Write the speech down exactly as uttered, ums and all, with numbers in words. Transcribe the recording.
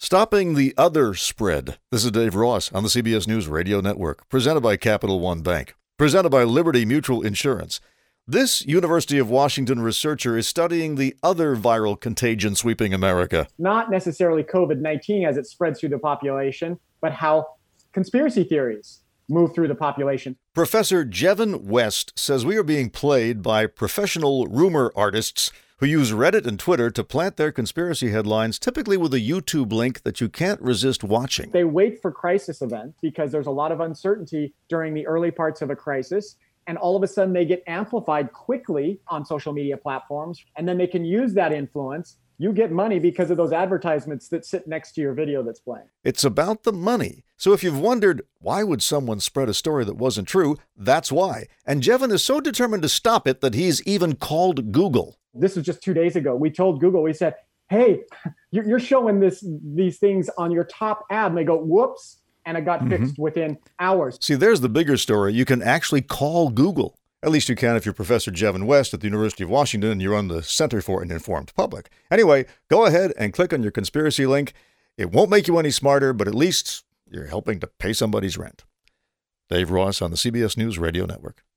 Stopping the Other Spread. This is Dave Ross on the C B S News Radio Network, presented by Capital One Bank, presented by Liberty Mutual Insurance. This University of Washington researcher is studying the other viral contagion sweeping America. Not necessarily COVID nineteen as it spreads through the population, but how conspiracy theories move through the population. Professor Jevin West says we are being played by professional rumor artists who use Reddit and Twitter to plant their conspiracy headlines, typically with a YouTube link that you can't resist watching. They wait for crisis events because there's a lot of uncertainty during the early parts of a crisis. And all of a sudden they get amplified quickly on social media platforms. And then they can use that influence. You get money because of those advertisements that sit next to your video that's playing. It's about the money. So if you've wondered, why would someone spread a story that wasn't true? That's why. And Jevin is so determined to stop it that he's even called Google. This was just two days ago. We told Google, we said, hey, you're showing this these things on your top ad. And they go, whoops. And it got mm-hmm. fixed within hours. See, there's the bigger story. You can actually call Google. At least you can if you're Professor Jevin West at the University of Washington and you're on the Center for an Informed Public. Anyway, go ahead and click on your conspiracy link. It won't make you any smarter, but at least you're helping to pay somebody's rent. Dave Ross on the C B S News Radio Network.